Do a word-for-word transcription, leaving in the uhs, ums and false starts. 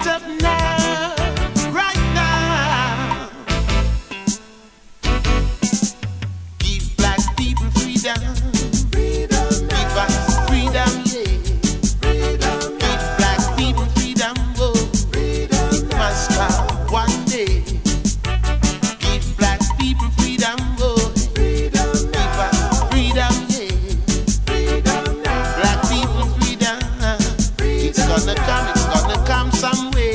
up now, right now. Give black people freedom. Freedom Give us freedom, yeah. Freedom Give black people freedom, oh. Freedom it must come one day. Give black people freedom, oh. Freedom Give us freedom, yeah. Freedom Black people freedom. Freedom it's gonna come, it's gonna come some way.